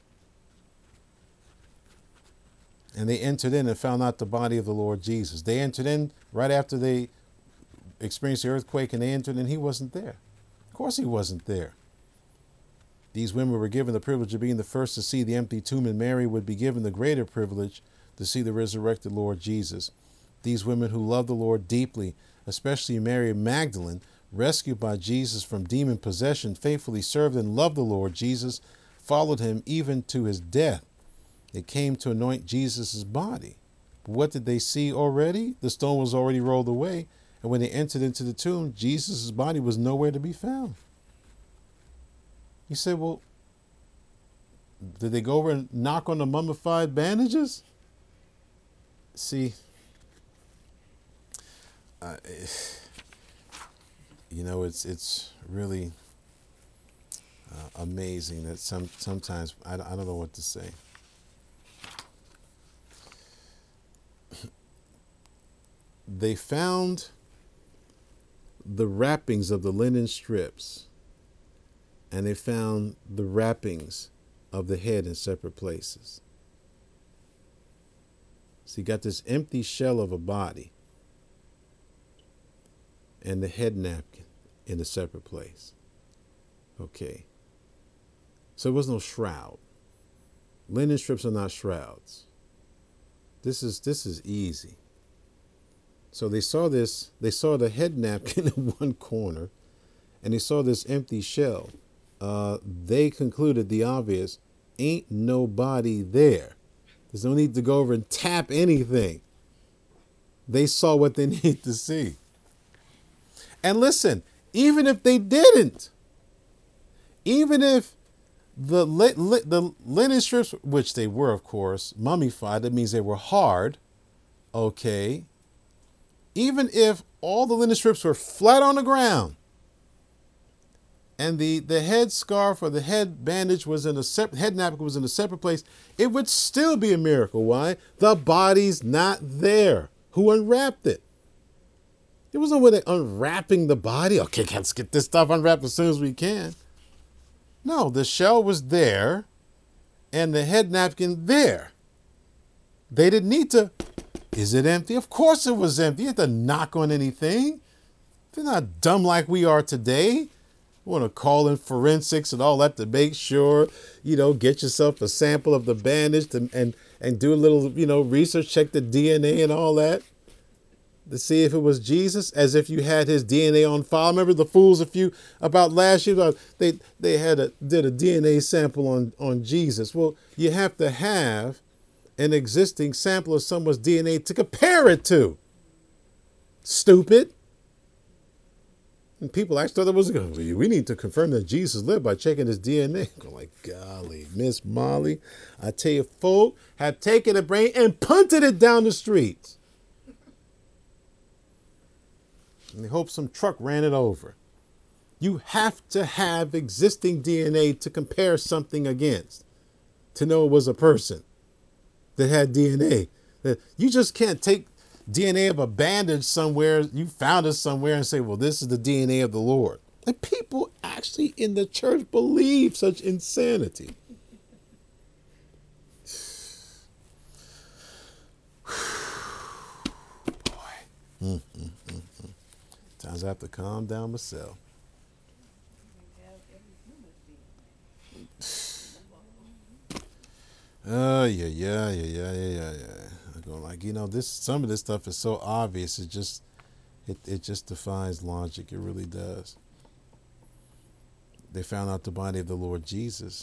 And they entered in and found out the body of the Lord Jesus. They entered in right after they experienced the earthquake and they entered and he wasn't there. Of course he wasn't there. These women were given the privilege of being the first to see the empty tomb, and Mary would be given the greater privilege to see the resurrected Lord Jesus. These women who loved the Lord deeply, especially Mary Magdalene, rescued by Jesus from demon possession, faithfully served and loved the Lord Jesus, followed him even to his death. They came to anoint Jesus' body. But what did they see already? The stone was already rolled away, and when they entered into the tomb, Jesus' body was nowhere to be found. You said, well, did they go over and knock on the mummified bandages? See, it's really amazing that sometimes I don't know what to say. They found the wrappings of the linen strips, and they found the wrappings of the head in separate places. So you got this empty shell of a body and the head napkin in a separate place. Okay. So there was no shroud. Linen strips are not shrouds. This is easy. So they saw the head napkin in one corner, and they saw this empty shell. They concluded the obvious: ain't nobody there. There's no need to go over and tap anything. They saw what they needed to see. And listen, even if they didn't, even if the linen strips, which they were, of course, mummified, that means they were hard, okay, even if all the linen strips were flat on the ground, and the head scarf or the head bandage was in a separate, head napkin was in a separate place, it would still be a miracle. Why? The body's not there. Who unwrapped it? There was no way they unwrapping the body. Okay, let's get this stuff unwrapped as soon as we can. No, the shell was there and the head napkin there. They didn't need to. Is it empty? Of course it was empty. You had to knock on anything. They're not dumb like we are today. You want to call in forensics and all that to make sure, get yourself a sample of the bandage and do a little, research, check the DNA and all that to see if it was Jesus, as if you had his DNA on file. Remember the fools about last year? They did a DNA sample on Jesus. Well, you have to have an existing sample of someone's DNA to compare it to. Stupid. And people actually thought that was good. We need to confirm that Jesus lived by checking his DNA. I'm like, golly, Miss Molly, I tell you, folk had taken a brain and punted it down the street. And they hope some truck ran it over. You have to have existing DNA to compare something against, to know it was a person that had DNA. You just can't take DNA of a bandage somewhere, you found it somewhere, and say, well, this is the DNA of the Lord. And people actually in the church believe such insanity. Boy. Sometimes I have to calm down myself. Yeah. I go like, some of this stuff is so obvious. It just defies logic. It really does. They found out the body of the Lord Jesus.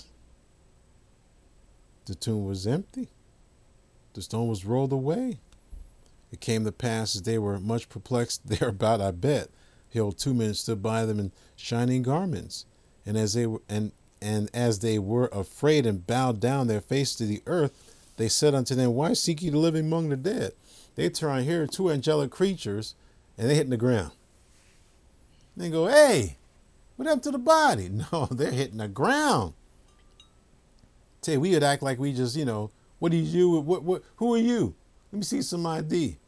The tomb was empty. The stone was rolled away. It came to pass as they were much perplexed thereabout, I bet. Behold, 2 men stood by them in shining garments, and as they were afraid and bowed down their face to the earth, they said unto them, why seek ye the living among the dead? They turn here, 2 angelic creatures, and they hitting the ground. They go, hey, what happened to the body? No, they're hitting the ground. Tell you, we would act like we just, what do you do? Who are you? Let me see some ID.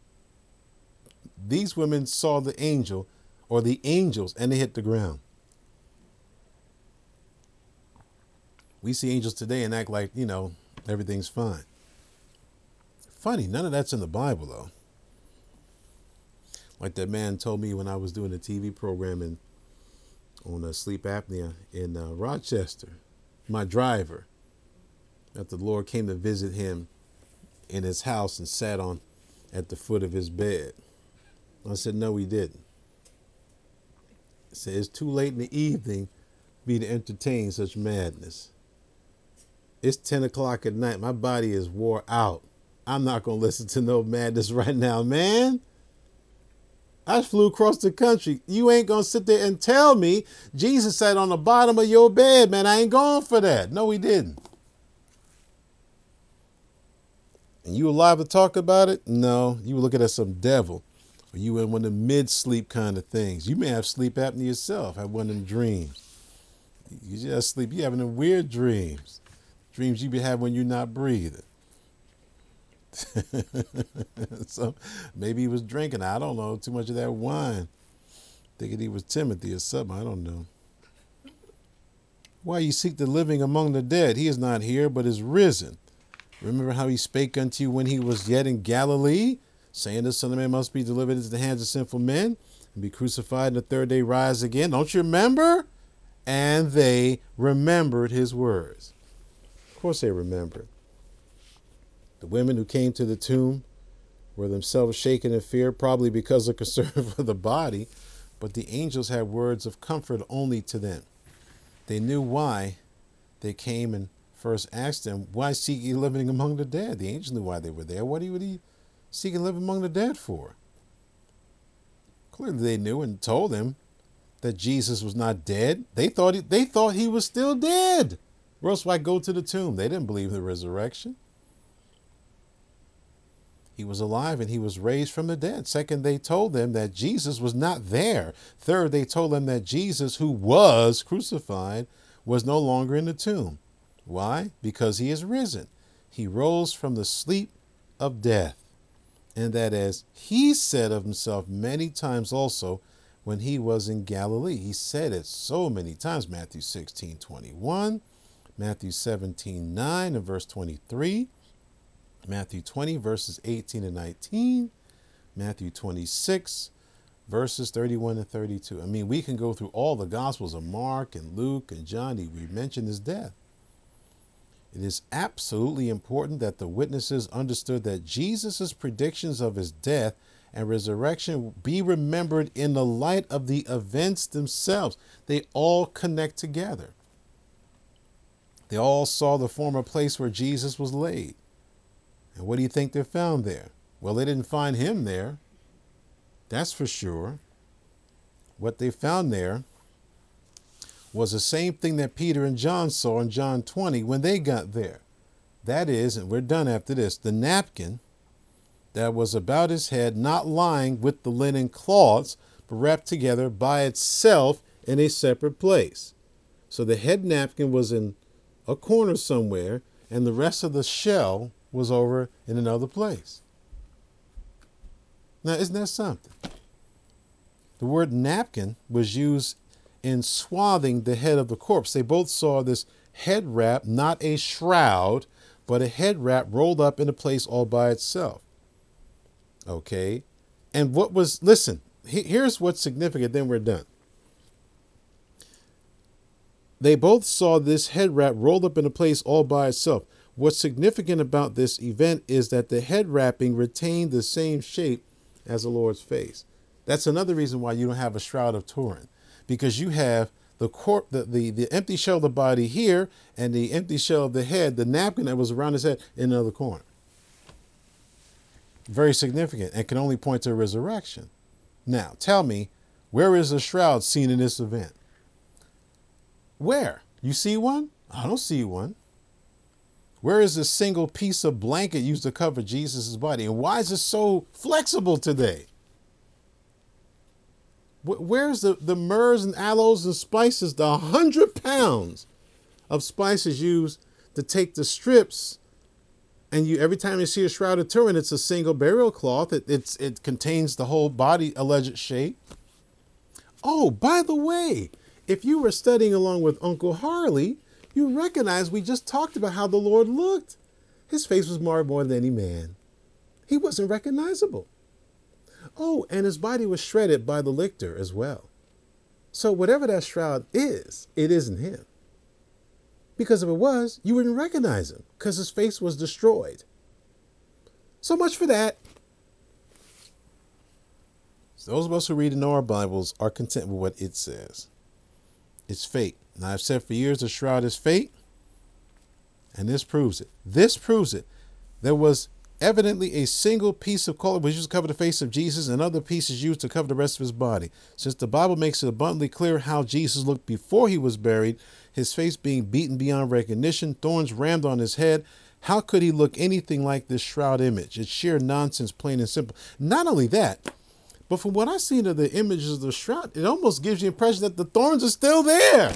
These women saw the angel or the angels and they hit the ground. We see angels today and act like, everything's fine. Funny, none of that's in the Bible, though. Like that man told me when I was doing a TV program on sleep apnea in Rochester, my driver, that the Lord came to visit him in his house and sat on at the foot of his bed. I said, no, he didn't. He said, it's too late in the evening for me to entertain such madness. It's 10 o'clock at night. My body is wore out. I'm not going to listen to no madness right now, man. I flew across the country. You ain't going to sit there and tell me Jesus sat on the bottom of your bed, man. I ain't going for that. No, he didn't. And you alive to talk about it? No, you were looking at some devil. Or you in one of the mid-sleep kind of things. You may have sleep apnea yourself, have one of them dreams. You just sleep. You having them weird dreams. Dreams you be having when you're not breathing. So maybe he was drinking, I don't know, too much of that wine. Thinking he was Timothy or something, I don't know. Why you seek the living among the dead? He is not here, but is risen. Remember how he spake unto you when he was yet in Galilee, saying the Son of Man must be delivered into the hands of sinful men and be crucified and the third day rise again. Don't you remember? And they remembered his words. Of course they remembered. The women who came to the tomb were themselves shaken in fear, probably because of concern for the body, but the angels had words of comfort only to them. They knew why they came and first asked them, why seek ye living among the dead? The angels knew why they were there. What would he seek and live among the dead for? Clearly they knew and told him that Jesus was not dead. They thought he was still dead. Or else why go to the tomb? They didn't believe in the resurrection. He was alive and he was raised from the dead. Second, they told them that Jesus was not there. Third, they told them that Jesus, who was crucified, was no longer in the tomb. Why? Because he is risen. He rose from the sleep of death. And that as he said of himself many times also when he was in Galilee. He said it so many times. Matthew 16:21, Matthew 17:9 and verse 23. Matthew 20, verses 18 and 19, Matthew 26, verses 31 and 32. I mean, we can go through all the Gospels of Mark and Luke and John. We mentioned his death. It is absolutely important that the witnesses understood that Jesus' predictions of his death and resurrection be remembered in the light of the events themselves. They all connect together. They all saw the former place where Jesus was laid. And what do you think they found there? Well, they didn't find him there. That's for sure. What they found there was the same thing that Peter and John saw in John 20 when they got there. That is, and we're done after this, the napkin that was about his head, not lying with the linen cloths, but wrapped together by itself in a separate place. So the head napkin was in a corner somewhere, and the rest of the shell was over in another place. Now, isn't that something? The word napkin was used in swathing the head of the corpse. They both saw this head wrap, not a shroud, but a head wrap rolled up in a place all by itself. Okay. And listen, here's what's significant, then we're done. They both saw this head wrap rolled up in a place all by itself. What's significant about this event is that the head wrapping retained the same shape as the Lord's face. That's another reason why you don't have a shroud of Turin, because you have the empty shell of the body here and the empty shell of the head, the napkin that was around his head, in another corner. Very significant and can only point to a resurrection. Now, tell me, where is the shroud seen in this event? Where? You see one? I don't see one. Where is this single piece of blanket used to cover Jesus' body? And why is it so flexible today? Where's the myrrhs and aloes and spices, the 100 pounds of spices used to take the strips, and every time you see a shroud of Turin, it's a single burial cloth. It contains the whole body alleged shape. Oh, by the way, if you were studying along with Uncle Harley, you recognize we just talked about how the Lord looked. His face was marred more than any man. He wasn't recognizable. Oh, and his body was shredded by the lictor as well. So whatever that shroud is, it isn't him. Because if it was, you wouldn't recognize him because his face was destroyed. So much for that. So those of us who read and know our Bibles are content with what it says. It's fake. Now, I've said for years the shroud is fake, and this proves it. This proves it. There was evidently a single piece of cloth was used to cover the face of Jesus and other pieces used to cover the rest of his body. Since the Bible makes it abundantly clear how Jesus looked before he was buried, his face being beaten beyond recognition, thorns rammed on his head, how could he look anything like this shroud image? It's sheer nonsense, plain and simple. Not only that, but from what I've seen of the images of the shroud, it almost gives you the impression that the thorns are still there.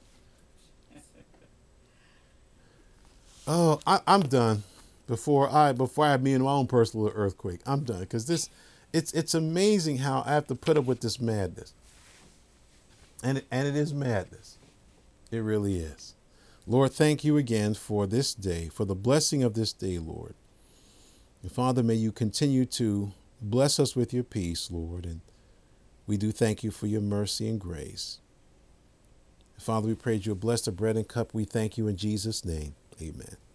Oh, I'm done. Before I have me in my own personal earthquake, I'm done because it's amazing how I have to put up with this madness, and it is madness. It really is. Lord, thank you again for this day, for the blessing of this day, Lord. And Father, may you continue to bless us with your peace, Lord, and we do thank you for your mercy and grace. Father, we pray that you'll bless the bread and cup. We thank you in Jesus' name. Amen.